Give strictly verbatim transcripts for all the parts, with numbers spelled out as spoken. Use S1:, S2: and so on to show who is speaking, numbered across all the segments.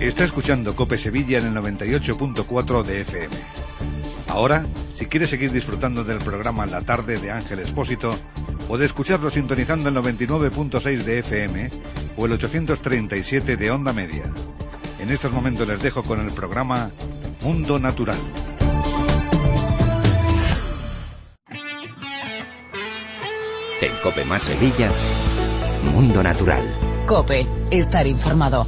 S1: Está escuchando COPE Sevilla en el noventa y ocho punto cuatro de F M. Ahora, si quiere seguir disfrutando del programa La Tarde de Ángel Expósito, puede escucharlo sintonizando el noventa y nueve punto seis de F M o el ochocientos treinta y siete de Onda Media. En estos momentos les dejo con el programa Mundo Natural.
S2: En COPE más Sevilla, Mundo Natural.
S3: COPE, estar informado.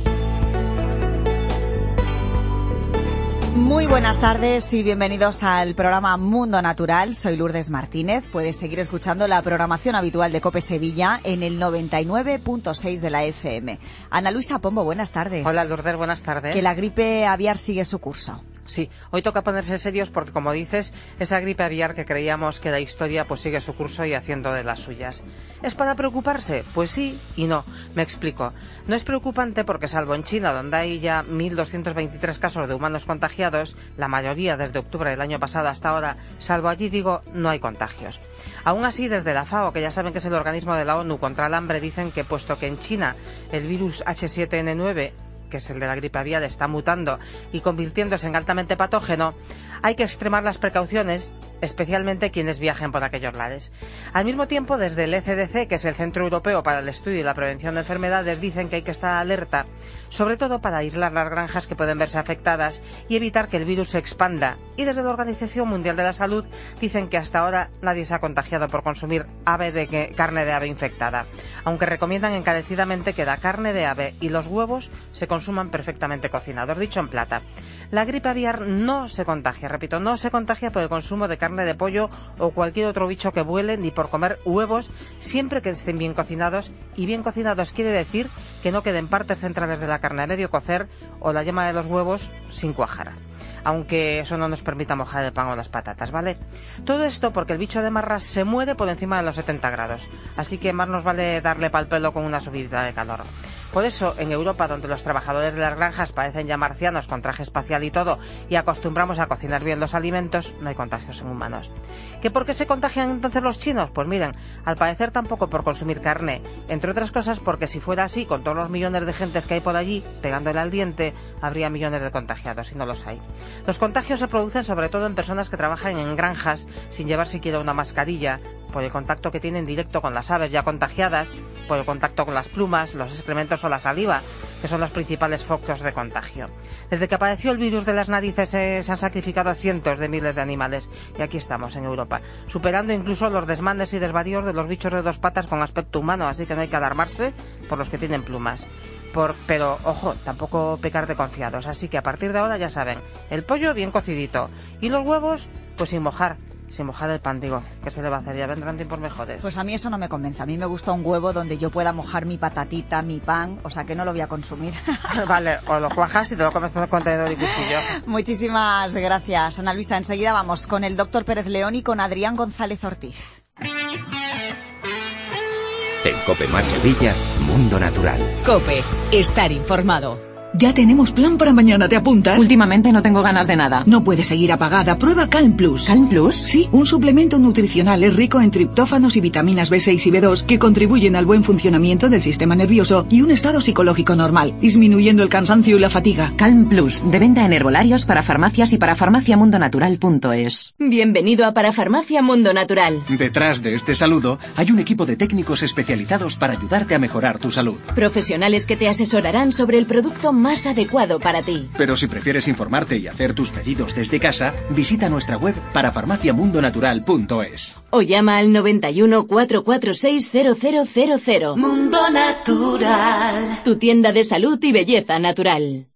S4: Muy buenas tardes y bienvenidos al programa Mundo Natural. Soy Lourdes Martínez. Puedes seguir escuchando la programación habitual de COPE Sevilla en el noventa y nueve punto seis de la F M. Ana Luisa Pombo, buenas tardes.
S5: Hola Lourdes, buenas tardes.
S4: Que la gripe aviar sigue su curso.
S5: Sí, hoy toca ponerse serios porque, como dices, esa gripe aviar que creíamos que era historia, pues sigue su curso y haciendo de las suyas. ¿Es para preocuparse? Pues sí y no. Me explico. No es preocupante porque, salvo en China, donde hay ya mil doscientos veintitrés casos de humanos contagiados, la mayoría desde octubre del año pasado hasta ahora, salvo allí, digo, no hay contagios. Aún así, desde la FAO, que ya saben que es el organismo de la ONU contra el hambre, dicen que puesto que en China el virus H siete N nueve, que es el de la gripe aviar, está mutando y convirtiéndose en altamente patógeno, hay que extremar las precauciones, especialmente quienes viajen por aquellos lares. Al mismo tiempo, desde el E C D C, que es el Centro Europeo para el Estudio y la Prevención de Enfermedades, dicen que hay que estar alerta, sobre todo para aislar las granjas que pueden verse afectadas y evitar que el virus se expanda. Y desde la Organización Mundial de la Salud dicen que hasta ahora nadie se ha contagiado por consumir ave de que, carne de ave infectada, aunque recomiendan encarecidamente que la carne de ave y los huevos se consuman perfectamente cocinados. Dicho en plata, la gripe aviar no se contagia, repito, no se contagia por el consumo de carne de pollo o cualquier otro bicho que vuele, ni por comer huevos, siempre que estén bien cocinados. Y bien cocinados quiere decir que no queden partes centrales de la carne a medio cocer o la yema de los huevos sin cuajar, aunque eso no nos permita mojar el pan o las patatas, ¿vale? Todo esto porque el bicho de marras se muere por encima de los setenta grados, así que más nos vale darle pal pelo con una subidita de calor. Por eso, en Europa, donde los trabajadores de las granjas parecen ya marcianos con traje espacial y todo, y acostumbramos a cocinar bien los alimentos, no hay contagios en humanos. ¿Que por qué se contagian entonces los chinos? Pues miren, al parecer tampoco por consumir carne, entre otras cosas porque si fuera así, con todos los millones de gentes que hay por allí, pegándole al diente, habría millones de contagiados, y no los hay. Los contagios se producen sobre todo en personas que trabajan en granjas sin llevar siquiera una mascarilla, por el contacto que tienen directo con las aves ya contagiadas, por el contacto con las plumas, los excrementos o la saliva, que son los principales focos de contagio. Desde que apareció el virus de las narices eh, se han sacrificado cientos de miles de animales, y aquí estamos en Europa, superando incluso los desmanes y desvaríos de los bichos de dos patas con aspecto humano, así que no hay que alarmarse por los que tienen plumas. Por, pero, ojo, tampoco pecar de confiados, así que a partir de ahora ya saben, el pollo bien cocidito, y los huevos, pues sin mojar. Sin mojar el pan, digo, ¿qué se le va a hacer? Ya vendrán tiempos mejores.
S4: Pues a mí eso no me convence. A mí me gusta un huevo donde yo pueda mojar mi patatita, mi pan, o sea que no lo voy a consumir.
S5: Vale, o lo cuajas y te lo comes con contenedor y cuchillo.
S4: Muchísimas gracias, Ana Luisa. Enseguida vamos con el doctor Pérez León y con Adrián González Ortiz.
S2: En COPE más Sevilla, Mundo Natural.
S3: COPE, estar informado.
S6: Ya tenemos plan para mañana, ¿te apuntas?
S3: Últimamente no tengo ganas de nada.
S6: No puedes seguir apagada, prueba Calm Plus.
S3: ¿Calm Plus?
S6: Sí, un suplemento nutricional es rico en triptófanos y vitaminas B seis y B dos que contribuyen al buen funcionamiento del sistema nervioso y un estado psicológico normal, disminuyendo el cansancio y la fatiga.
S3: Calm Plus, de venta en herbolarios, para farmacias y para farmaciamundonatural punto es.
S7: Bienvenido a Parafarmacia Mundo Natural.
S8: Detrás de este saludo hay un equipo de técnicos especializados para ayudarte a mejorar tu salud.
S7: Profesionales que te asesorarán sobre el producto más adecuado para ti.
S8: Pero si prefieres informarte y hacer tus pedidos desde casa, visita nuestra web parafarmaciamundonatural punto es.
S7: O llama al noventa y uno, cuatrocientos cuarenta y seis, cero cero cero cero.
S9: Mundo Natural.
S7: Tu tienda de salud y belleza natural.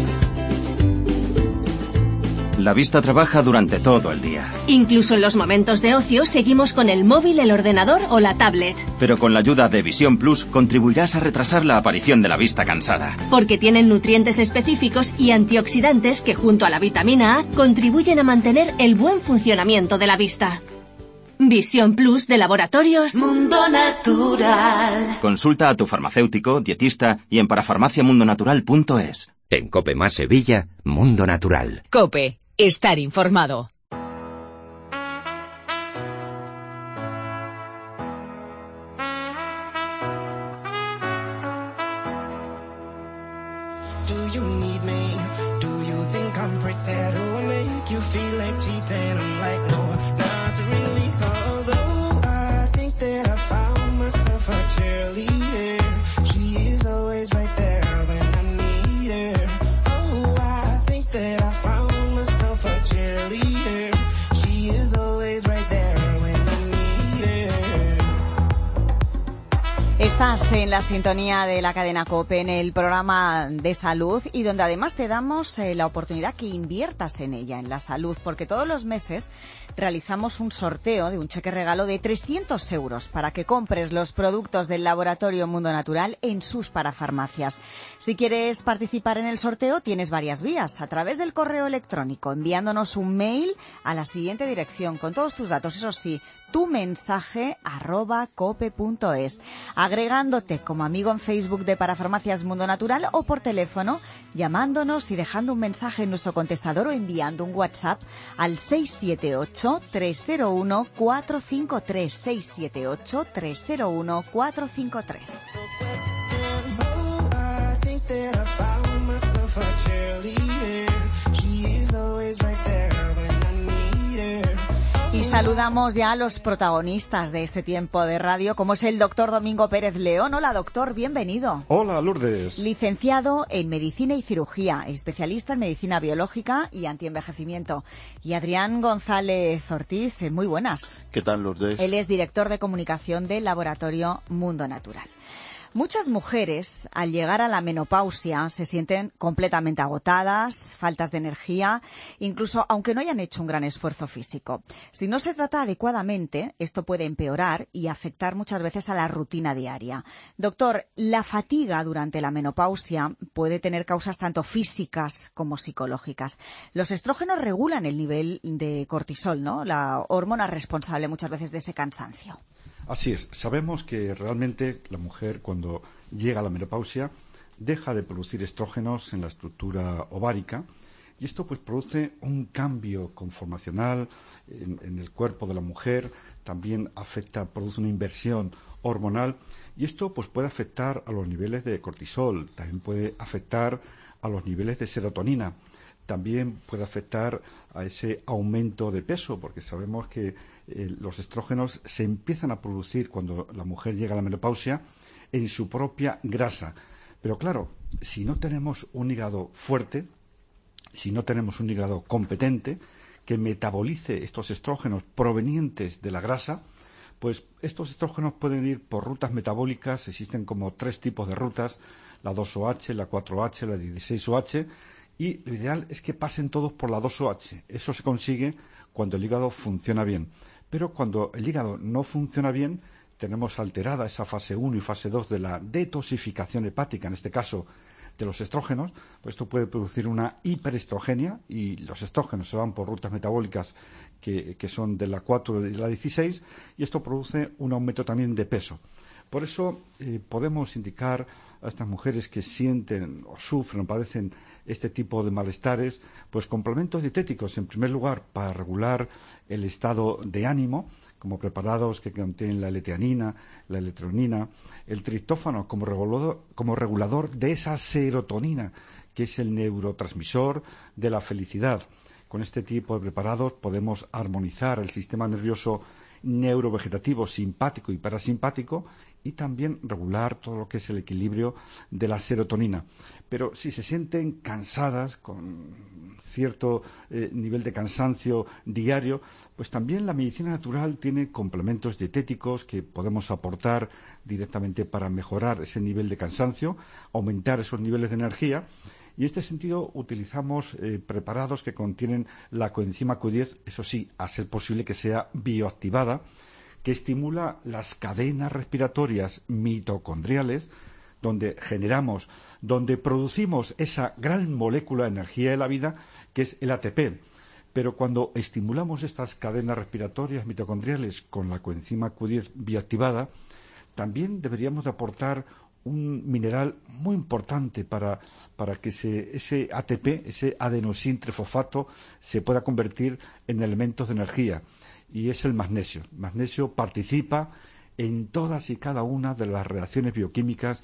S10: La vista trabaja durante todo el día.
S11: Incluso en los momentos de ocio seguimos con el móvil, el ordenador o la tablet.
S10: Pero con la ayuda de Visión Plus contribuirás a retrasar la aparición de la vista cansada.
S11: Porque tienen nutrientes específicos y antioxidantes que, junto a la vitamina A, contribuyen a mantener el buen funcionamiento de la vista. Visión Plus de Laboratorios
S9: Mundo Natural.
S10: Consulta a tu farmacéutico, dietista y en parafarmaciamundonatural punto es.
S2: En COPE más Sevilla, Mundo Natural.
S3: COPE, estar informado.
S12: do you need me? Do you think I'm pretend to make you feel like cheating? I'm like, no, not really, cause oh, I think that I found myself a cheerleader. She is always right there when I need her. Oh, I think that I found myself a cheerleader. She is always right there when I need her.
S4: Estás en la sintonía de la cadena COPE, en el programa de salud, y donde además te damos eh, la oportunidad que inviertas en ella, en la salud, porque todos los meses realizamos un sorteo de un cheque regalo de trescientos euros para que compres los productos del Laboratorio Mundo Natural en sus parafarmacias. Si quieres participar en el sorteo, tienes varias vías. A través del correo electrónico, enviándonos un mail a la siguiente dirección con todos tus datos, eso sí, tu mensaje arroba cope punto es, agregándote como amigo en Facebook de Parafarmacias Mundo Natural, o por teléfono llamándonos y dejando un mensaje en nuestro contestador o enviando un WhatsApp al seis siete ocho, tres cero uno, cuatro cinco tres, seis siete ocho, tres cero uno, cuatro cinco tres. Y saludamos ya a los protagonistas de este tiempo de radio, como es el doctor Domingo Pérez León. Hola, doctor, bienvenido.
S13: Hola, Lourdes.
S4: Licenciado en Medicina y Cirugía, especialista en Medicina Biológica y Antienvejecimiento. Y Adrián González Ortiz, muy buenas.
S14: ¿Qué tal, Lourdes?
S4: Él es director de comunicación del Laboratorio Mundo Natural. Muchas mujeres, al llegar a la menopausia, se sienten completamente agotadas, faltas de energía, incluso aunque no hayan hecho un gran esfuerzo físico. Si no se trata adecuadamente, esto puede empeorar y afectar muchas veces a la rutina diaria. Doctor, la fatiga durante la menopausia puede tener causas tanto físicas como psicológicas. Los estrógenos regulan el nivel de cortisol, ¿no?, la hormona responsable muchas veces de ese cansancio.
S13: Así es, sabemos que realmente la mujer, cuando llega a la menopausia, deja de producir estrógenos en la estructura ovárica, y esto pues produce un cambio conformacional en, en el cuerpo de la mujer, también afecta, produce una inversión hormonal, y esto pues puede afectar a los niveles de cortisol, también puede afectar a los niveles de serotonina, también puede afectar a ese aumento de peso, porque sabemos que eh, los estrógenos se empiezan a producir cuando la mujer llega a la menopausia en su propia grasa. Pero claro, si no tenemos un hígado fuerte, si no tenemos un hígado competente que metabolice estos estrógenos provenientes de la grasa, pues estos estrógenos pueden ir por rutas metabólicas. Existen como tres tipos de rutas, la dos O H, la cuatro H, la dieciséis O H, y lo ideal es que pasen todos por la dos O H. Eso se consigue cuando el hígado funciona bien. Pero cuando el hígado no funciona bien, tenemos alterada esa fase uno y fase dos de la detoxificación hepática, en este caso de los estrógenos, pues esto puede producir una hiperestrogenia, y los estrógenos se van por rutas metabólicas que, que son de la cuatro y de la dieciséis, y esto produce un aumento también de peso. Por eso eh, podemos indicar a estas mujeres que sienten o sufren o padecen este tipo de malestares, pues complementos dietéticos, en primer lugar, para regular el estado de ánimo, como preparados que contienen la L-teanina, la L-tronina, el triptófano como regulador, como regulador de esa serotonina, que es el neurotransmisor de la felicidad. Con este tipo de preparados podemos armonizar el sistema nervioso neurovegetativo simpático y parasimpático, y también regular todo lo que es el equilibrio de la serotonina. Pero si se sienten cansadas, con cierto eh, nivel de cansancio diario, pues también la medicina natural tiene complementos dietéticos que podemos aportar directamente para mejorar ese nivel de cansancio, aumentar esos niveles de energía. Y en este sentido utilizamos eh, preparados que contienen la coenzima Q diez, eso sí, a ser posible que sea bioactivada, que estimula las cadenas respiratorias mitocondriales, donde generamos, donde producimos esa gran molécula de energía de la vida, que es el A T P. Pero cuando estimulamos estas cadenas respiratorias mitocondriales con la coenzima Q diez bioactivada, también deberíamos de aportar un mineral muy importante para, para que se, ese A T P, ese adenosín trifosfato, se pueda convertir en elementos de energía, y es el magnesio. El magnesio participa en todas y cada una de las reacciones bioquímicas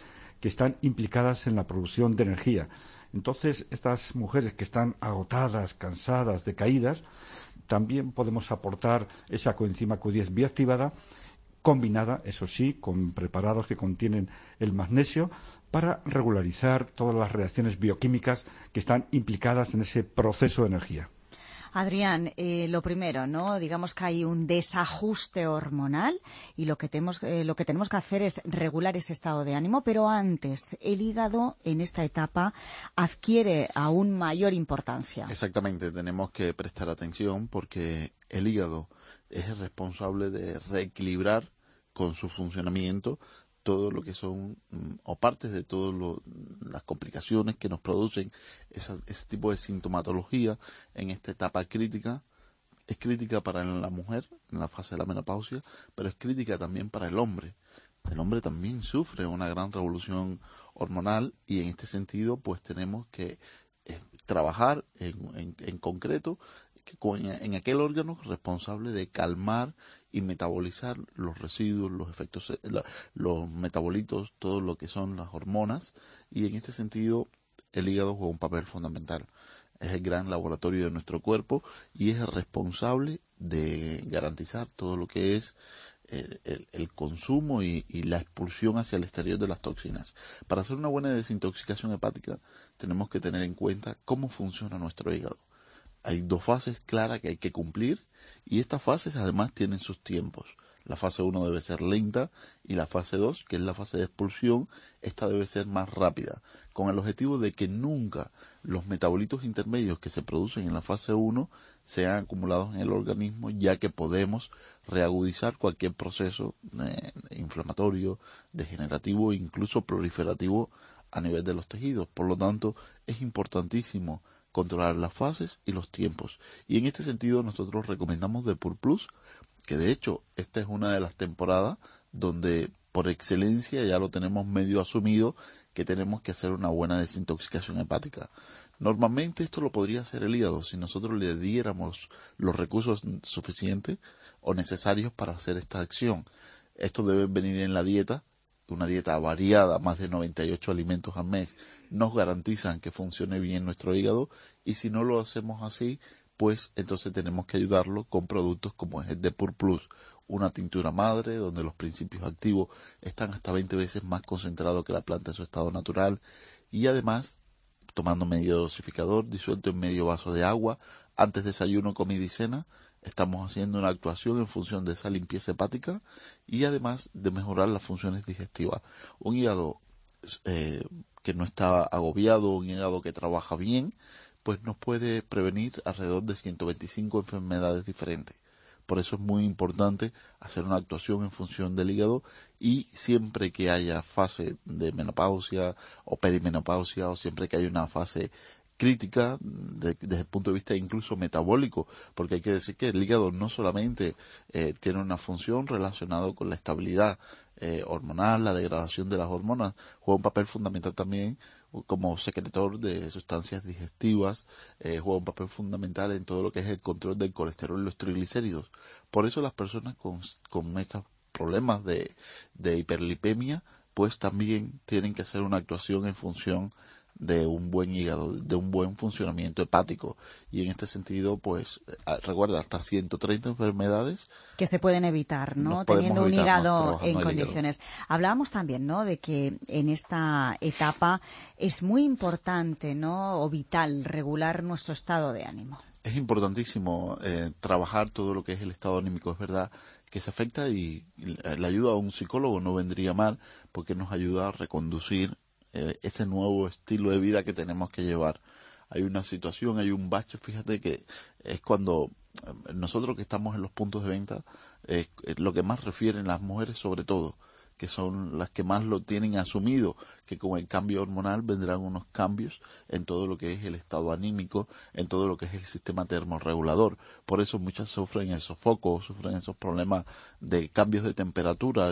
S13: que están implicadas en la producción de energía. Entonces, estas mujeres que están agotadas, cansadas, decaídas, también podemos aportar esa coenzima Q diez bioactivada, combinada, eso sí, con preparados que contienen el magnesio, para regularizar todas las reacciones bioquímicas que están implicadas en ese proceso de energía.
S4: Adrián, eh, lo primero, ¿no? Digamos que hay un desajuste hormonal y lo que tenemos, eh, lo que tenemos que hacer es regular ese estado de ánimo, pero antes, el hígado en esta etapa adquiere aún mayor importancia.
S14: Exactamente, tenemos que prestar atención porque el hígado es el responsable de reequilibrar con su funcionamiento todo lo que son, o partes de todas las complicaciones que nos producen esa, ese tipo de sintomatología en esta etapa crítica. Es crítica para la mujer en la fase de la menopausia, pero es crítica también para el hombre. El hombre también sufre una gran revolución hormonal y en este sentido pues tenemos que eh, trabajar en, en, en concreto que con, en aquel órgano responsable de calmar y metabolizar los residuos, los efectos, la, los metabolitos, todo lo que son las hormonas, y en este sentido el hígado juega un papel fundamental. Es el gran laboratorio de nuestro cuerpo y es el responsable de garantizar todo lo que es el, el, el consumo y, y la expulsión hacia el exterior de las toxinas. Para hacer una buena desintoxicación hepática tenemos que tener en cuenta cómo funciona nuestro hígado. Hay dos fases claras que hay que cumplir y estas fases además tienen sus tiempos. La fase uno debe ser lenta y la fase dos, que es la fase de expulsión, esta debe ser más rápida, con el objetivo de que nunca los metabolitos intermedios que se producen en la fase uno sean acumulados en el organismo, ya que podemos reagudizar cualquier proceso eh, inflamatorio, degenerativo e incluso proliferativo a nivel de los tejidos. Por lo tanto, es importantísimo controlar las fases y los tiempos. Y en este sentido nosotros recomendamos Depur Plus, que de hecho esta es una de las temporadas donde por excelencia ya lo tenemos medio asumido que tenemos que hacer una buena desintoxicación hepática. Normalmente esto lo podría hacer el hígado si nosotros le diéramos los recursos suficientes o necesarios para hacer esta acción. Esto debe venir en la dieta, una dieta variada, más de noventa y ocho alimentos al mes, nos garantizan que funcione bien nuestro hígado, y si no lo hacemos así, pues entonces tenemos que ayudarlo con productos como es el Depur Plus, una tintura madre donde los principios activos están hasta veinte veces más concentrados que la planta en su estado natural, y además tomando medio dosificador disuelto en medio vaso de agua antes de desayuno, comida y cena. Estamos haciendo una actuación en función de esa limpieza hepática y además de mejorar las funciones digestivas. Un hígado eh, que no está agobiado, un hígado que trabaja bien, pues nos puede prevenir alrededor de ciento veinticinco enfermedades diferentes. Por eso es muy importante hacer una actuación en función del hígado, y siempre que haya fase de menopausia o perimenopausia, o siempre que haya una fase crítica de, desde el punto de vista incluso metabólico, porque hay que decir que el hígado no solamente eh, tiene una función relacionada con la estabilidad eh, hormonal, la degradación de las hormonas, juega un papel fundamental también como secretor de sustancias digestivas, eh, juega un papel fundamental en todo lo que es el control del colesterol y los triglicéridos. Por eso las personas con, con estos problemas de, de hiperlipemia, pues también tienen que hacer una actuación en función de un buen hígado, de un buen funcionamiento hepático, y en este sentido pues recuerda hasta ciento treinta enfermedades
S4: que se pueden evitar, ¿no? Teniendo un hígado en condiciones. Hablábamos también, ¿no?, de que en esta etapa es muy importante, ¿no?, o vital regular nuestro estado de ánimo.
S14: Es importantísimo eh, trabajar todo lo que es el estado anímico. Es verdad que se afecta, y, y la ayuda a un psicólogo no vendría mal, porque nos ayuda a reconducir ese nuevo estilo de vida que tenemos que llevar. Hay una situación, hay un bache, fíjate que es cuando nosotros que estamos en los puntos de venta, eh, lo que más refieren las mujeres sobre todo, que son las que más lo tienen asumido, que con el cambio hormonal vendrán unos cambios en todo lo que es el estado anímico, en todo lo que es el sistema termorregulador. Por eso muchas sufren esos focos, sufren esos problemas de cambios de temperatura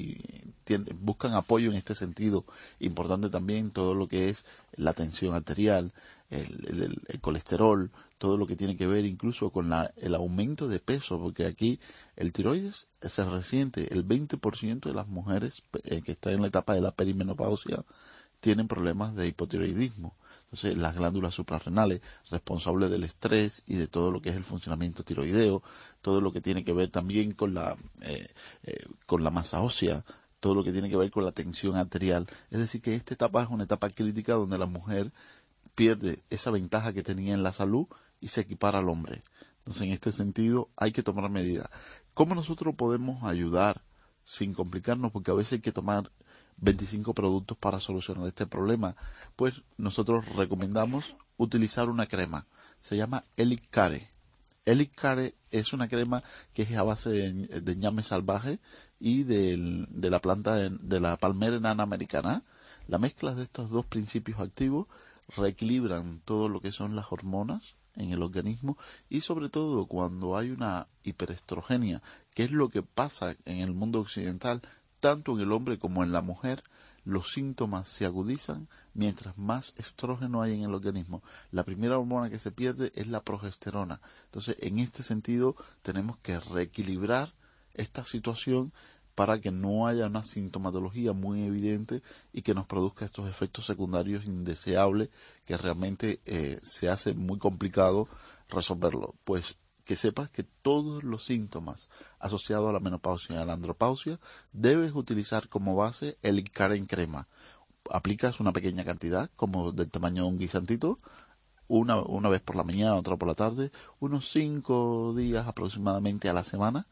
S14: y tienen, buscan apoyo en este sentido. Importante también todo lo que es la tensión arterial, el, el, el colesterol, todo lo que tiene que ver incluso con la, el aumento de peso, porque aquí el tiroides se resiente. El veinte por ciento de las mujeres eh, que están en la etapa de la perimenopausia tienen problemas de hipotiroidismo. Entonces, las glándulas suprarrenales, responsables del estrés y de todo lo que es el funcionamiento tiroideo, todo lo que tiene que ver también con la, eh, eh, con la masa ósea, todo lo que tiene que ver con la tensión arterial. Es decir, que esta etapa es una etapa crítica donde la mujer pierde esa ventaja que tenía en la salud y se equipara al hombre. Entonces, en este sentido, hay que tomar medidas. ¿Cómo nosotros podemos ayudar sin complicarnos? Porque a veces hay que tomar veinticinco productos para solucionar este problema. Pues nosotros recomendamos utilizar una crema. Se llama Helicare. Helicare es una crema que es a base de, de ñame salvaje y de, de la planta de, de la palmera enana americana. La mezcla de estos dos principios activos reequilibran todo lo que son las hormonas en el organismo, y sobre todo cuando hay una hiperestrogenia, que es lo que pasa en el mundo occidental, tanto en el hombre como en la mujer, los síntomas se agudizan mientras más estrógeno hay en el organismo. La primera hormona que se pierde es la progesterona. Entonces, en este sentido, tenemos que reequilibrar esta situación para que no haya una sintomatología muy evidente y que nos produzca estos efectos secundarios indeseables que realmente eh, se hace muy complicado resolverlo. Pues que sepas que todos los síntomas asociados a la menopausia y a la andropausia debes utilizar como base el Helicare en crema. Aplicas una pequeña cantidad, como del tamaño de un guisantito, una, una vez por la mañana, otra por la tarde, unos cinco días aproximadamente a la semana,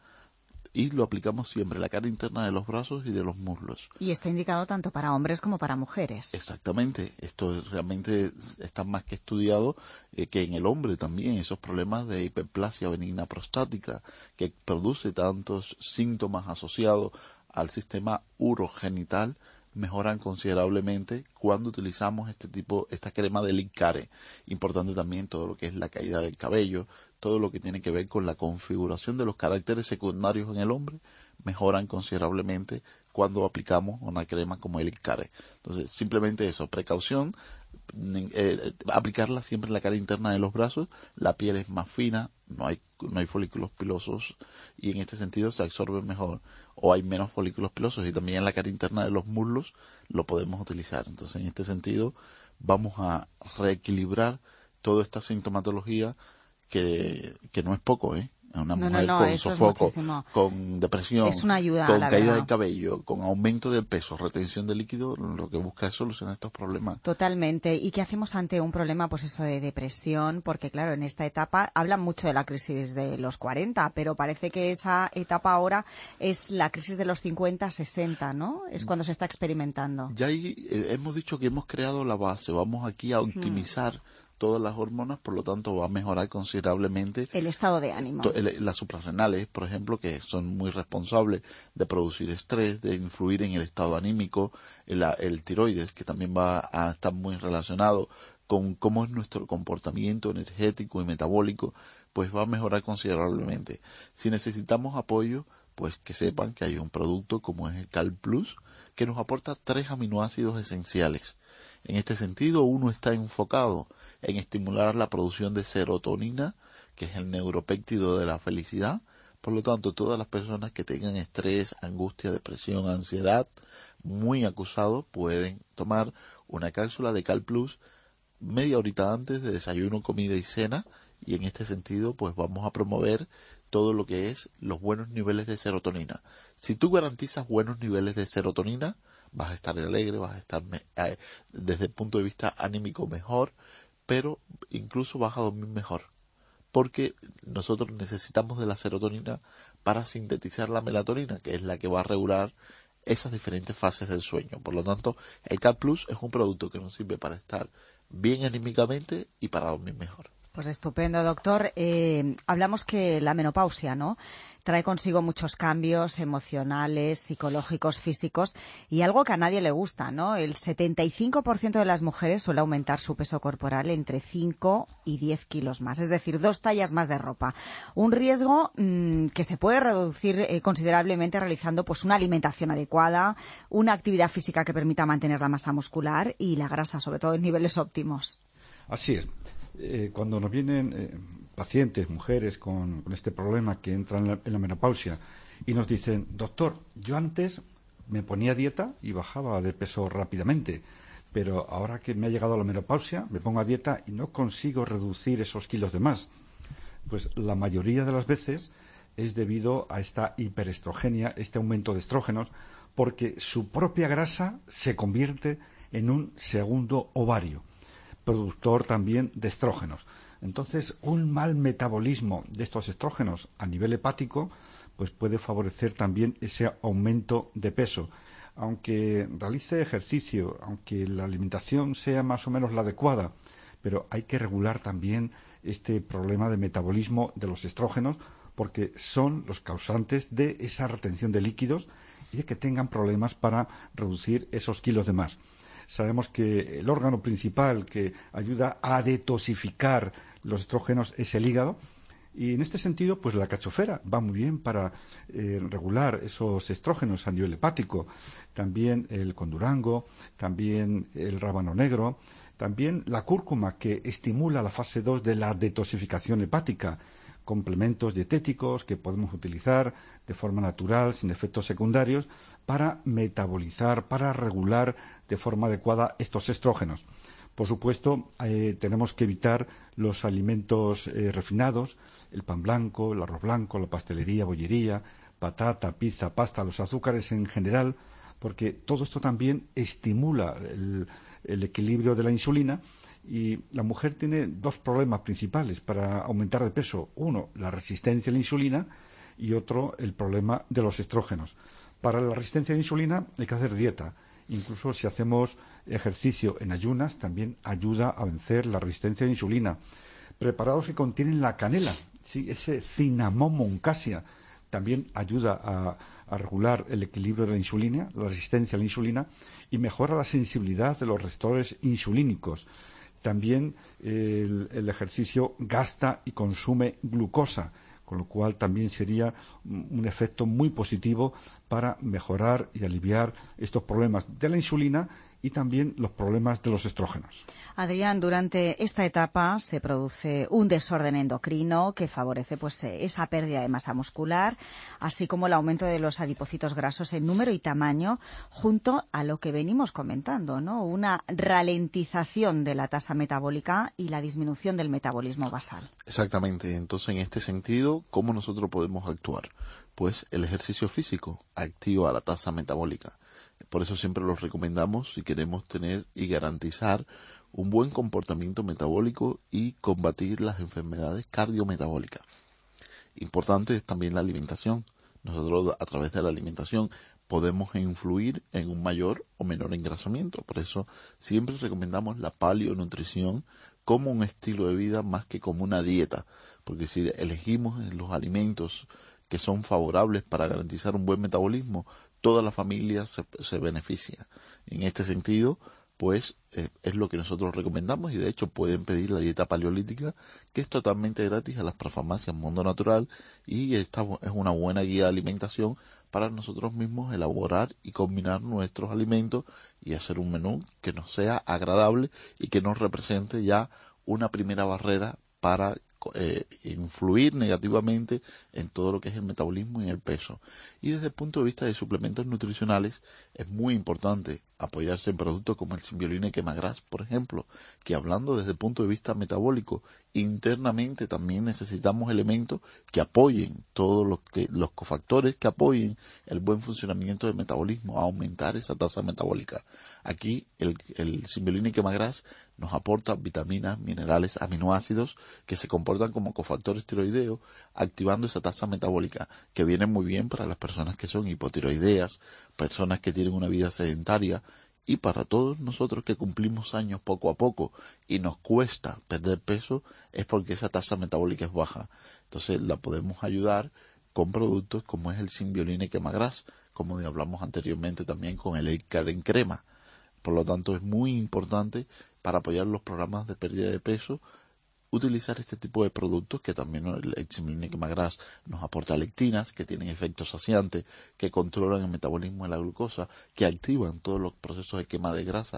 S14: y lo aplicamos siempre en la cara interna de los brazos y de los muslos.
S4: Y está indicado tanto para hombres como para mujeres.
S14: Exactamente. Esto realmente está más que estudiado, eh, que en el hombre también esos problemas de hiperplasia benigna prostática que produce tantos síntomas asociados al sistema urogenital mejoran considerablemente cuando utilizamos este tipo, esta crema de Helicare. Importante también todo lo que es la caída del cabello, todo lo que tiene que ver con la configuración de los caracteres secundarios en el hombre, mejoran considerablemente cuando aplicamos una crema como Helicare. Entonces, simplemente eso, precaución, eh, aplicarla siempre en la cara interna de los brazos. La piel es más fina, no hay, no hay folículos pilosos, y en este sentido se absorbe mejor, o hay menos folículos pilosos, y también en la cara interna de los muslos lo podemos utilizar. Entonces, en este sentido, vamos a reequilibrar toda esta sintomatología que, que no es poco, ¿eh? Una
S4: no,
S14: mujer
S4: no, no,
S14: con sofoco, con depresión,
S4: es una ayuda,
S14: con
S4: la
S14: caída
S4: verdad.
S14: del cabello, con aumento del peso, retención de líquido, lo que busca es solucionar estos problemas.
S4: Totalmente. ¿Y qué hacemos ante un problema, pues eso, de depresión? Porque claro, en esta etapa hablan mucho de la crisis de los cuarenta, pero parece que esa etapa ahora es la crisis de los cincuenta, sesenta, ¿no? Es cuando se está experimentando.
S14: Ya ahí eh, hemos dicho que hemos creado la base, vamos aquí a optimizar hmm. todas las hormonas, por lo tanto va a mejorar considerablemente
S4: el estado de ánimo.
S14: El, las suprarrenales, por ejemplo, que son muy responsables de producir estrés, de influir en el estado anímico, el, el tiroides, que también va a estar muy relacionado con cómo es nuestro comportamiento energético y metabólico, pues va a mejorar considerablemente. Si necesitamos apoyo, pues que sepan que hay un producto como es el Cal Plus, que nos aporta tres aminoácidos esenciales. En este sentido, uno está enfocado en estimular la producción de serotonina, que es el neuropéptido de la felicidad. Por lo tanto, todas las personas que tengan estrés, angustia, depresión, ansiedad muy acusado pueden tomar una cápsula de Cal Plus media horita antes de desayuno, comida y cena, y en este sentido pues vamos a promover todo lo que es los buenos niveles de serotonina. Si tú garantizas buenos niveles de serotonina, vas a estar alegre, vas a estar eh, desde el punto de vista anímico mejor, pero incluso vas a dormir mejor, porque nosotros necesitamos de la serotonina para sintetizar la melatonina, que es la que va a regular esas diferentes fases del sueño. Por lo tanto, el Cal Plus es un producto que nos sirve para estar bien anímicamente y para dormir mejor.
S4: Pues estupendo, doctor. Eh, hablamos que la menopausia, ¿no?, trae consigo muchos cambios emocionales, psicológicos, físicos, y algo que a nadie le gusta, ¿no? El setenta y cinco por ciento de las mujeres suele aumentar su peso corporal entre cinco y diez kilos más, es decir, dos tallas más de ropa. Un riesgo mmm, que se puede reducir eh, considerablemente realizando pues una alimentación adecuada, una actividad física que permita mantener la masa muscular y la grasa, sobre todo en niveles óptimos.
S13: Así es. Eh, cuando nos vienen eh, pacientes, mujeres con, con este problema que entran en la, en la menopausia y nos dicen, doctor, yo antes me ponía dieta y bajaba de peso rápidamente, pero ahora que me ha llegado la menopausia me pongo a dieta y no consigo reducir esos kilos de más. Pues la mayoría de las veces es debido a esta hiperestrogenia, este aumento de estrógenos, porque su propia grasa se convierte en un segundo ovario, productor también de estrógenos. Entonces, un mal metabolismo de estos estrógenos a nivel hepático pues puede favorecer también ese aumento de peso. Aunque realice ejercicio, aunque la alimentación sea más o menos la adecuada, pero hay que regular también este problema de metabolismo de los estrógenos, porque son los causantes de esa retención de líquidos y de que tengan problemas para reducir esos kilos de más. Sabemos que el órgano principal que ayuda a detoxificar los estrógenos es el hígado, y en este sentido, pues la cachofera va muy bien para eh, regular esos estrógenos a nivel hepático. También el condurango, también el rábano negro, también la cúrcuma, que estimula la fase dos de la detoxificación hepática. Complementos dietéticos que podemos utilizar de forma natural, sin efectos secundarios, para metabolizar, para regular de forma adecuada estos estrógenos. Por supuesto, eh, tenemos que evitar los alimentos eh, refinados, el pan blanco, el arroz blanco, la pastelería, bollería, patata, pizza, pasta, los azúcares en general, porque todo esto también estimula el, el equilibrio de la insulina. Y la mujer tiene dos problemas principales para aumentar de peso. Uno, la resistencia a la insulina, y otro, el problema de los estrógenos. Para la resistencia a la insulina hay que hacer dieta. Incluso si hacemos ejercicio en ayunas, también ayuda a vencer la resistencia a la insulina. Preparados que contienen la canela, ¿sí? Ese Cinnamomum cassia también ayuda a, a regular el equilibrio de la insulina, la resistencia a la insulina, y mejora la sensibilidad de los receptores insulínicos. También eh, el, el ejercicio gasta y consume glucosa, con lo cual también sería un efecto muy positivo para mejorar y aliviar estos problemas de la insulina y también los problemas de los estrógenos.
S4: Adrián, durante esta etapa se produce un desorden endocrino que favorece pues esa pérdida de masa muscular, así como el aumento de los adipocitos grasos en número y tamaño, junto a lo que venimos comentando, ¿no? Una ralentización de la tasa metabólica y la disminución del metabolismo basal.
S14: Exactamente. Entonces, en este sentido, ¿cómo nosotros podemos actuar? Pues el ejercicio físico activa la tasa metabólica. Por eso siempre los recomendamos si queremos tener y garantizar un buen comportamiento metabólico y combatir las enfermedades cardiometabólicas. Importante es también la alimentación. Nosotros a través de la alimentación podemos influir en un mayor o menor engrasamiento. Por eso siempre recomendamos la paleonutrición como un estilo de vida más que como una dieta. Porque si elegimos los alimentos que son favorables para garantizar un buen metabolismo, toda la familia se, se beneficia. En este sentido, pues eh, es lo que nosotros recomendamos, y de hecho pueden pedir la dieta paleolítica, que es totalmente gratis a las farmacias Mundo Natural, y esta es una buena guía de alimentación para nosotros mismos elaborar y combinar nuestros alimentos y hacer un menú que nos sea agradable y que nos represente ya una primera barrera para Eh, influir negativamente en todo lo que es el metabolismo y el peso. Y desde el punto de vista de suplementos nutricionales es muy importante apoyarse en productos como el Symbioline Quemagras, por ejemplo, que hablando desde el punto de vista metabólico, internamente también necesitamos elementos que apoyen todos los, que, los cofactores que apoyen el buen funcionamiento del metabolismo, a aumentar esa tasa metabólica. Aquí el, el Symbioline Quemagras nos aporta vitaminas, minerales, aminoácidos que se comportan como cofactores tiroideos, activando esa tasa metabólica, que viene muy bien para las personas que son hipotiroideas, personas que tienen una vida sedentaria, y para todos nosotros que cumplimos años poco a poco y nos cuesta perder peso, es porque esa tasa metabólica es baja. Entonces la podemos ayudar con productos como es el Symbioline Quemagras, como hablamos anteriormente también con el Eicar en crema. Por lo tanto, es muy importante para apoyar los programas de pérdida de peso utilizar este tipo de productos, que también el Symbioline Quemagras nos aporta lectinas, que tienen efectos saciantes, que controlan el metabolismo de la glucosa, que activan todos los procesos de quema de grasa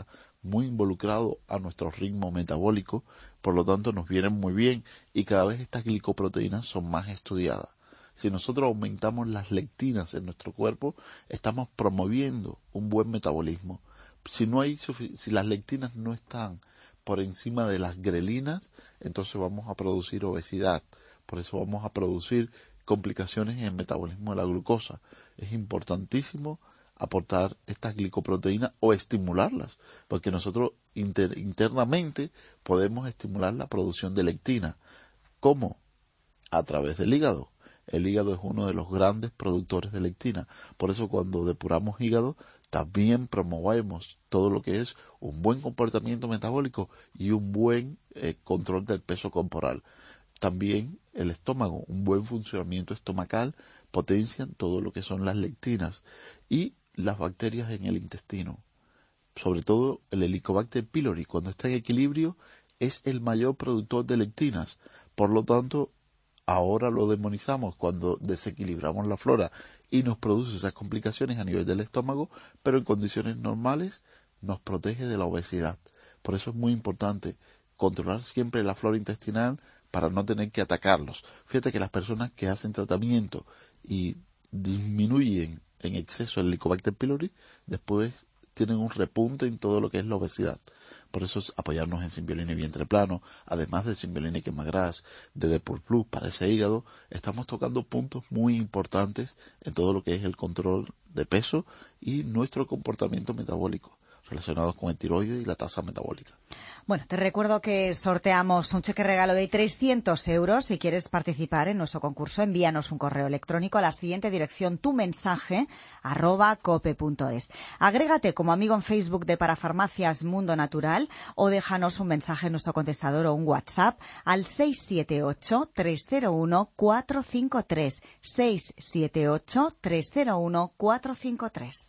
S14: muy involucrado a nuestro ritmo metabólico, por lo tanto nos vienen muy bien y cada vez estas glicoproteínas son más estudiadas. Si nosotros aumentamos las lectinas en nuestro cuerpo, estamos promoviendo un buen metabolismo. Si no hay si las lectinas no están por encima de las grelinas, entonces vamos a producir obesidad. Por eso vamos a producir complicaciones en el metabolismo de la glucosa. Es importantísimo aportar estas glicoproteínas o estimularlas, porque nosotros inter, internamente podemos estimular la producción de lectina. ¿Cómo? A través del hígado. El hígado es uno de los grandes productores de lectina. Por eso cuando depuramos hígado, también promovemos todo lo que es un buen comportamiento metabólico y un buen eh, control del peso corporal. También el estómago, un buen funcionamiento estomacal, potencian todo lo que son las lectinas y las bacterias en el intestino. Sobre todo el Helicobacter pylori, cuando está en equilibrio, es el mayor productor de lectinas. Por lo tanto, ahora lo demonizamos cuando desequilibramos la flora y nos produce esas complicaciones a nivel del estómago, pero en condiciones normales nos protege de la obesidad. Por eso es muy importante controlar siempre la flora intestinal para no tener que atacarlos. Fíjate que las personas que hacen tratamiento y disminuyen en exceso el Helicobacter pylori, después tienen un repunte en todo lo que es la obesidad. Por eso es apoyarnos en Symbiolini y Vientre Plano, además de Symbiolini Quemagras, de Depur Plus para ese hígado. Estamos tocando puntos muy importantes en todo lo que es el control de peso y nuestro comportamiento metabólico, relacionados con el tiroides y la tasa metabólica.
S4: Bueno, te recuerdo que sorteamos un cheque regalo de trescientos euros. Si quieres participar en nuestro concurso, envíanos un correo electrónico a la siguiente dirección, tu mensaje, arroba cope punto es. Agrégate como amigo en Facebook de Parafarmacias Mundo Natural o déjanos un mensaje en nuestro contestador o un WhatsApp al seis siete ocho, tres cero uno, cuatro cinco tres. seis siete ocho, tres cero uno, cuatro cinco tres.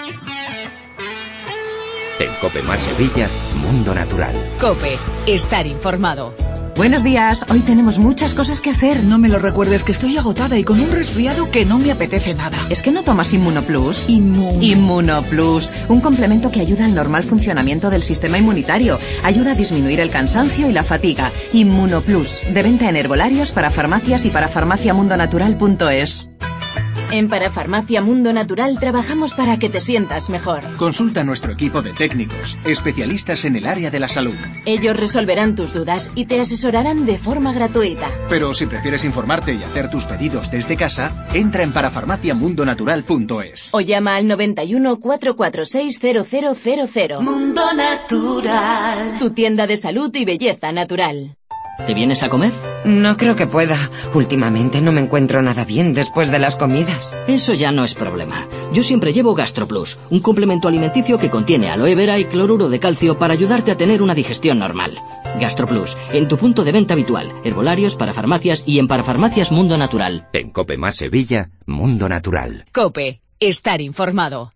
S2: En COPE más Sevilla, Mundo Natural.
S3: COPE, estar informado. Buenos días, hoy tenemos muchas cosas que hacer.
S6: No me lo recuerdes, que estoy agotada y con un resfriado que no me apetece nada.
S3: ¿Es que no tomas Inmunoplus?
S6: Inmun...
S3: Inmunoplus, un complemento que ayuda al normal funcionamiento del sistema inmunitario. Ayuda a disminuir el cansancio y la fatiga. Inmunoplus, de venta en herbolarios, para farmacias y para farmacia mundo natural punto es.
S7: En Parafarmacia Mundo Natural trabajamos para que te sientas mejor.
S8: Consulta a nuestro equipo de técnicos, especialistas en el área de la salud.
S7: Ellos resolverán tus dudas y te asesorarán de forma gratuita.
S8: Pero si prefieres informarte y hacer tus pedidos desde casa, entra en parafarmacia mundo natural punto es.
S7: O llama al noventa y uno, cuatrocientos cuarenta y seis, cero cero cero cero.
S9: Mundo Natural.
S7: Tu tienda de salud y belleza natural.
S15: ¿Te vienes a comer?
S16: No creo que pueda. Últimamente no me encuentro nada bien después de las comidas.
S15: Eso ya no es problema. Yo siempre llevo GastroPlus, un complemento alimenticio que contiene aloe vera y cloruro de calcio para ayudarte a tener una digestión normal. GastroPlus, en tu punto de venta habitual, herbolarios, parafarmacias y en Parafarmacias Mundo Natural.
S2: En COPE más Sevilla, Mundo Natural.
S3: COPE, estar informado.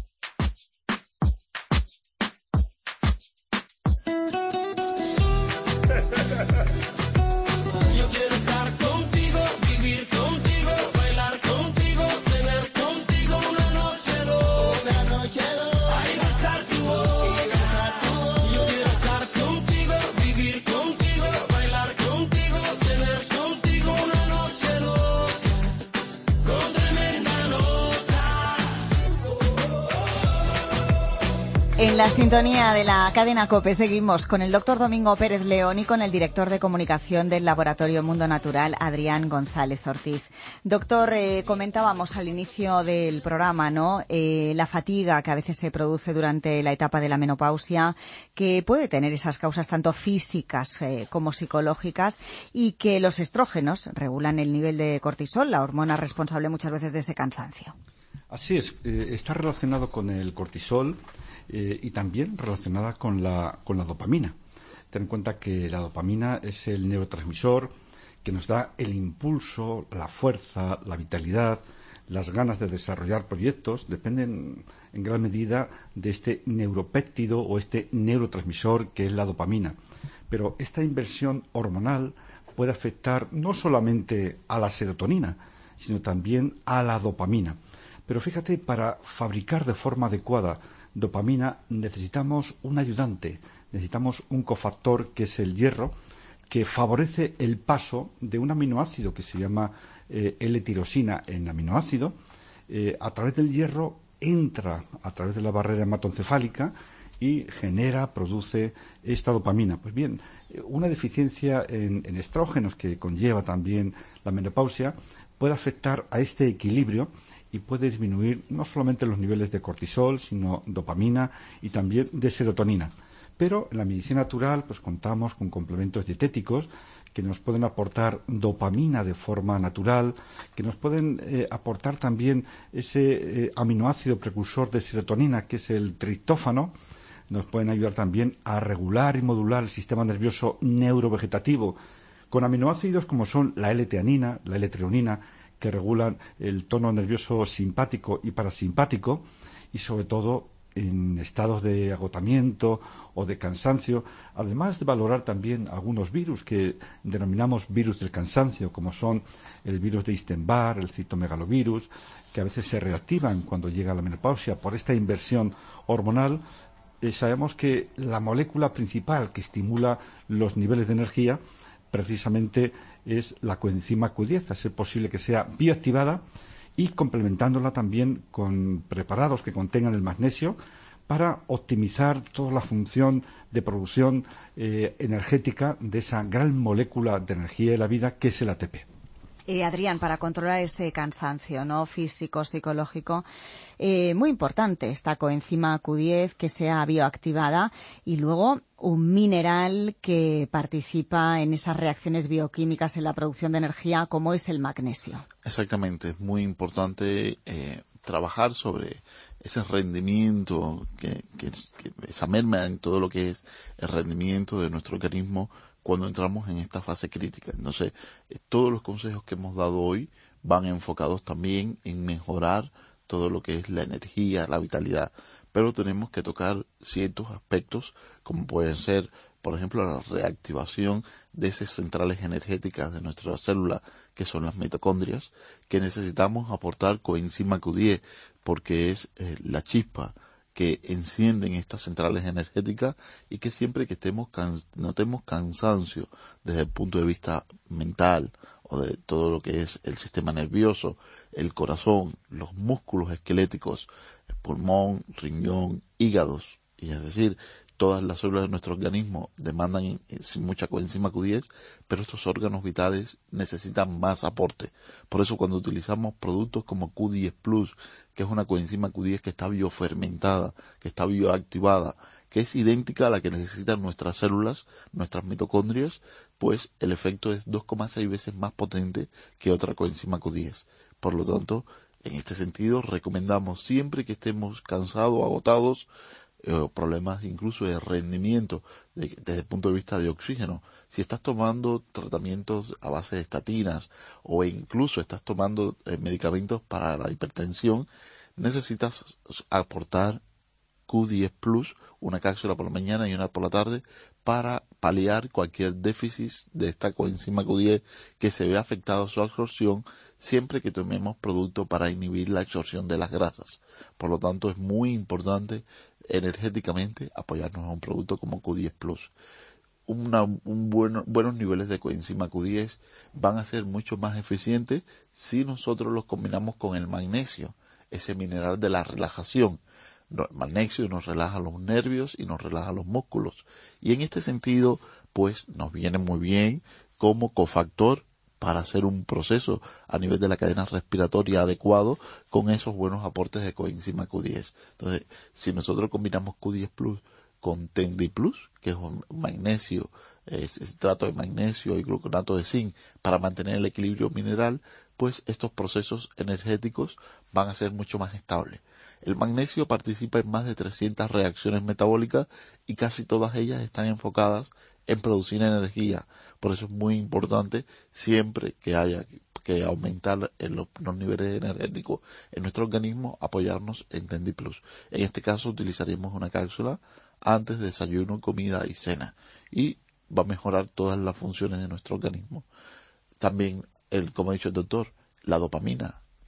S4: En la sintonía de la cadena COPE seguimos con el doctor Domingo Pérez León y con el director de comunicación del Laboratorio Mundo Natural, Adrián González Ortiz. Doctor, eh, comentábamos al inicio del programa, ¿no? Eh, la fatiga que a veces se produce durante la etapa de la menopausia, que puede tener esas causas tanto físicas eh, como psicológicas, y que los estrógenos regulan el nivel de cortisol, la hormona responsable muchas veces de ese cansancio.
S13: Así es, eh, está relacionado con el cortisol. Eh, y también relacionada con la, con la dopamina. Ten en cuenta que la dopamina es el neurotransmisor que nos da el impulso, la fuerza, la vitalidad, las ganas de desarrollar proyectos, dependen en gran medida de este neuropéptido o este neurotransmisor que es la dopamina. Pero esta inversión hormonal puede afectar no solamente a la serotonina, sino también a la dopamina. Pero fíjate, para fabricar de forma adecuada dopamina, necesitamos un ayudante, necesitamos un cofactor que es el hierro, que favorece el paso de un aminoácido que se llama eh, L-tirosina en aminoácido. Eh, a través del hierro entra a través de la barrera hematoencefálica y genera, produce esta dopamina. Pues bien, una deficiencia en, en estrógenos que conlleva también la menopausia puede afectar a este equilibrio y puede disminuir no solamente los niveles de cortisol, sino dopamina y también de serotonina. Pero en la medicina natural pues contamos con complementos dietéticos que nos pueden aportar dopamina de forma natural, que nos pueden eh, aportar también ese eh, aminoácido precursor de serotonina, que es el triptófano. Nos pueden ayudar también a regular y modular el sistema nervioso neurovegetativo con aminoácidos como son la L-teanina, la L-treonina, que regulan el tono nervioso simpático y parasimpático, y sobre todo en estados de agotamiento o de cansancio, además de valorar también algunos virus que denominamos virus del cansancio, como son el virus de Epstein-Barr, el citomegalovirus, que a veces se reactivan cuando llega la menopausia por esta inversión hormonal. Eh, sabemos que la molécula principal que estimula los niveles de energía precisamente es la coenzima Q diez, a ser posible que sea bioactivada, y complementándola también con preparados que contengan el magnesio para optimizar toda la función de producción eh, energética de esa gran molécula de energía de la vida que es el A T P.
S4: Eh, Adrián, para controlar ese cansancio, ¿no?, físico, psicológico, eh, muy importante esta coenzima Q diez que sea bioactivada, y luego un mineral que participa en esas reacciones bioquímicas en la producción de energía, como es el magnesio.
S14: Exactamente, es muy importante eh, trabajar sobre ese rendimiento, que, que, que esa merma en todo lo que es el rendimiento de nuestro organismo cuando entramos en esta fase crítica. Entonces, eh, todos los consejos que hemos dado hoy van enfocados también en mejorar todo lo que es la energía, la vitalidad, pero tenemos que tocar ciertos aspectos, como pueden ser, por ejemplo, la reactivación de esas centrales energéticas de nuestra célula, que son las mitocondrias, que necesitamos aportar coenzima Q diez, porque es eh, la chispa que encienden estas centrales energéticas, y que siempre que estemos can- notemos cansancio desde el punto de vista mental o de todo lo que es el sistema nervioso, el corazón, los músculos esqueléticos, el pulmón, riñón, hígados, y es decir, todas las células de nuestro organismo demandan eh, mucha coenzima Q diez, pero estos órganos vitales necesitan más aporte. Por eso cuando utilizamos productos como Q diez Plus, que es una coenzima Q diez que está biofermentada, que está bioactivada, que es idéntica a la que necesitan nuestras células, nuestras mitocondrias, pues el efecto es dos coma seis veces más potente que otra coenzima Q diez. Por lo tanto, en este sentido, recomendamos siempre que estemos cansados, agotados, Eh, problemas incluso de rendimiento de, desde el punto de vista de oxígeno. Si estás tomando tratamientos a base de estatinas o incluso estás tomando eh, medicamentos para la hipertensión, necesitas aportar Q diez Plus, una cápsula por la mañana y una por la tarde, para paliar cualquier déficit de esta coenzima Q diez que se vea afectado su absorción siempre que tomemos producto para inhibir la absorción de las grasas. Por lo tanto, es muy importante energéticamente apoyarnos a un producto como Q diez Plus. Una, un bueno, buenos niveles de coenzima Q diez van a ser mucho más eficientes si nosotros los combinamos con el magnesio, ese mineral de la relajación. El magnesio nos relaja los nervios y nos relaja los músculos, y en este sentido pues nos viene muy bien como cofactor para hacer un proceso a nivel de la cadena respiratoria adecuado con esos buenos aportes de coenzima Q diez. Entonces, si nosotros combinamos Q diez Plus con Tendi Plus, que es un magnesio, es citrato de magnesio y gluconato de zinc para mantener el equilibrio mineral, pues estos procesos energéticos van a ser mucho más estables. El magnesio participa en más de trescientas reacciones metabólicas y casi todas ellas están enfocadas en producir energía. Por eso es muy importante siempre que haya que aumentar en los, los niveles energéticos en nuestro organismo, apoyarnos en Tendi Plus. En este caso utilizaremos una cápsula antes de desayuno, comida y cena, y va a mejorar todas las funciones de nuestro organismo. También, el, como ha dicho el doctor, la dopamina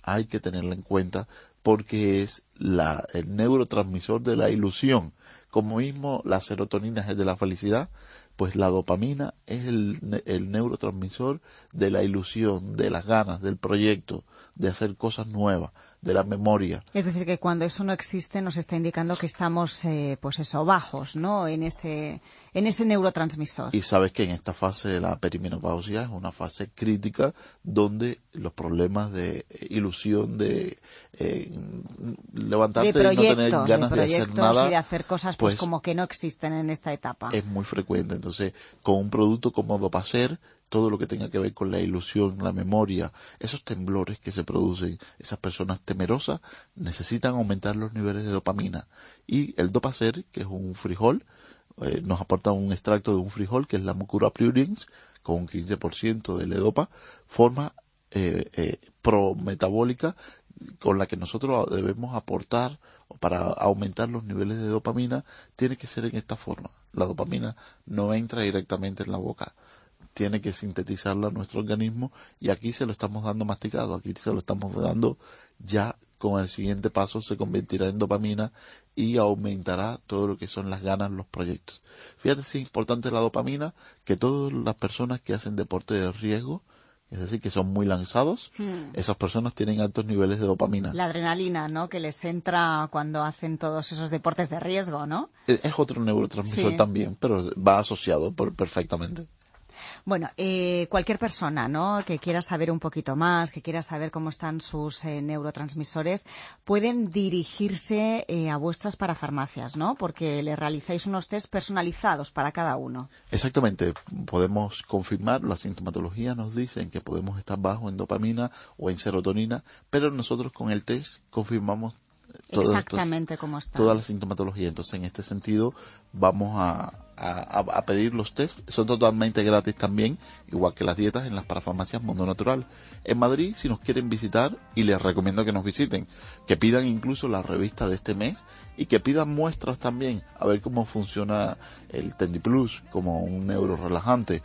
S14: hay que tenerla en cuenta porque es la, el neurotransmisor de la ilusión. Como mismo la serotonina es de la felicidad, pues la dopamina es el, el neurotransmisor de la ilusión, de las ganas, del proyecto, de hacer cosas nuevas, de la memoria.
S4: Es decir, que cuando eso no existe nos está indicando que estamos, eh, pues eso, bajos, ¿no? En ese, en ese neurotransmisor.
S14: Y sabes que en esta fase de la perimenopausia es una fase crítica donde los problemas de ilusión, de eh, levantarte
S4: de
S14: y no tener ganas
S4: de,
S14: de hacer nada,
S4: y de hacer cosas pues,
S14: pues
S4: como que no existen en esta etapa.
S14: Es muy frecuente. Entonces, con un producto como Dopacer, todo lo que tenga que ver con la ilusión, la memoria, esos temblores que se producen, esas personas temerosas necesitan aumentar los niveles de dopamina. Y el Dopacer, que es un frijol, eh, nos aporta un extracto de un frijol, que es la Mucura pruriens, con un quince por ciento de ledopa, forma eh, eh, prometabólica con la que nosotros debemos aportar para aumentar los niveles de dopamina, tiene que ser en esta forma. La dopamina no entra directamente en la boca, tiene que sintetizarla nuestro organismo y aquí se lo estamos dando masticado, aquí se lo estamos dando ya con el siguiente paso se convertirá en dopamina y aumentará todo lo que son las ganas, los proyectos. Fíjate si es importante la dopamina, que todas las personas que hacen deporte de riesgo, es decir, que son muy lanzados, hmm. esas personas tienen altos niveles de dopamina.
S4: La adrenalina, ¿no?, que les entra cuando hacen todos esos deportes de riesgo, ¿no?
S14: Es, es otro neurotransmisor sí. también, pero va asociado por, perfectamente.
S4: Bueno, eh, cualquier persona, ¿no?, que quiera saber un poquito más, que quiera saber cómo están sus eh, neurotransmisores, pueden dirigirse eh, a vuestras parafarmacias, ¿no?, porque le realizáis unos test personalizados para cada uno.
S14: Exactamente. Podemos confirmar, la sintomatología nos dicen que podemos estar bajo en dopamina o en serotonina, pero nosotros con el test confirmamos todo
S4: exactamente
S14: esto,
S4: cómo está.
S14: Toda la sintomatología. Entonces, en este sentido, vamos a, a, a pedir los test. Son totalmente gratis también, igual que las dietas en las parafarmacias Mundo Natural. En Madrid, si nos quieren visitar, y les recomiendo que nos visiten, que pidan incluso la revista de este mes y que pidan muestras también, a ver cómo funciona el Tendiplus como un neuro relajante,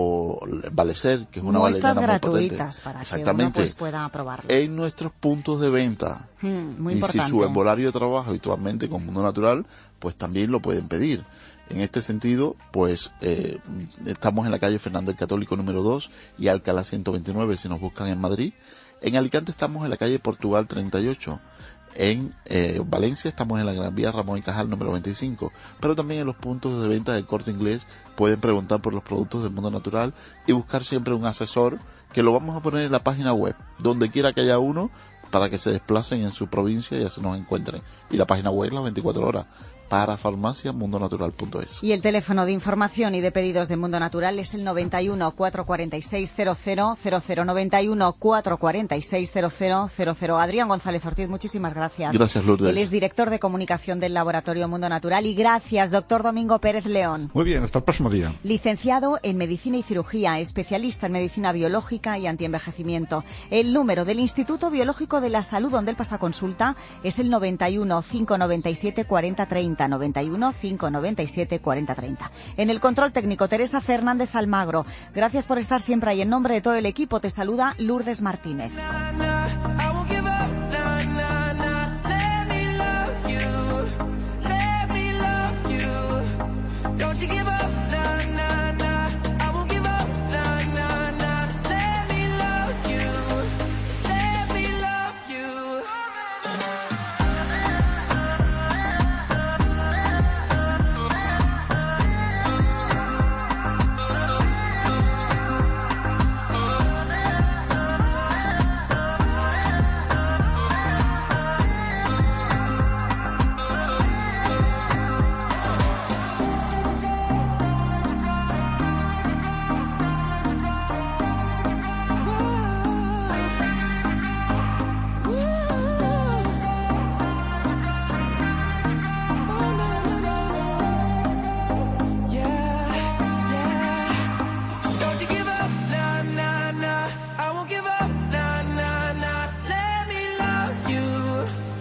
S14: o el Valecer, que es una
S4: muestras
S14: valeriana muy potente.
S4: gratuitas para
S14: Exactamente.
S4: que uno pues, pueda probarlo.
S14: En nuestros puntos de venta.
S4: Hmm, muy
S14: y
S4: importante.
S14: Si su herbolario de trabajo habitualmente con Mundo Natural, pues también lo pueden pedir. En este sentido, pues eh, estamos en la calle Fernando el Católico número dos y Alcalá ciento veintinueve si nos buscan en Madrid. En Alicante estamos en la calle Portugal treinta y ocho. En eh, Valencia estamos en la Gran Vía Ramón y Cajal número veinticinco. Pero también en los puntos de venta del Corte Inglés pueden preguntar por los productos del Mundo Natural y buscar siempre un asesor, que lo vamos a poner en la página web, donde quiera que haya uno, para que se desplacen en su provincia y así nos encuentren. Y la página web las veinticuatro horas, para farmacia mundo natural punto es.
S4: Y el teléfono de información y de pedidos de Mundo Natural es el noventa y uno, cuatrocientos cuarenta y seis, cero cero cero cero, noventa y uno, cuatrocientos cuarenta y seis, cero cero cero cero. Adrián González Ortiz, muchísimas gracias.
S14: Gracias, Lourdes.
S4: Él es director de comunicación del Laboratorio Mundo Natural. Y gracias, doctor Domingo Pérez León.
S13: Muy bien, hasta el próximo día.
S4: Licenciado en Medicina y Cirugía, especialista en Medicina Biológica y Antienvejecimiento. El número del Instituto Biológico de la Salud, donde él pasa consulta, es el noventa y uno, cinco noventa y siete, cuarenta treinta, noventa y uno, cinco noventa y siete, cuarenta treinta. En el control técnico, Teresa Fernández Almagro. Gracias por estar siempre ahí. En nombre de todo el equipo, te saluda Lourdes Martínez.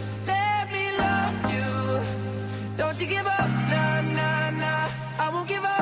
S4: Don't you give up, nah, nah, nah, I won't give up.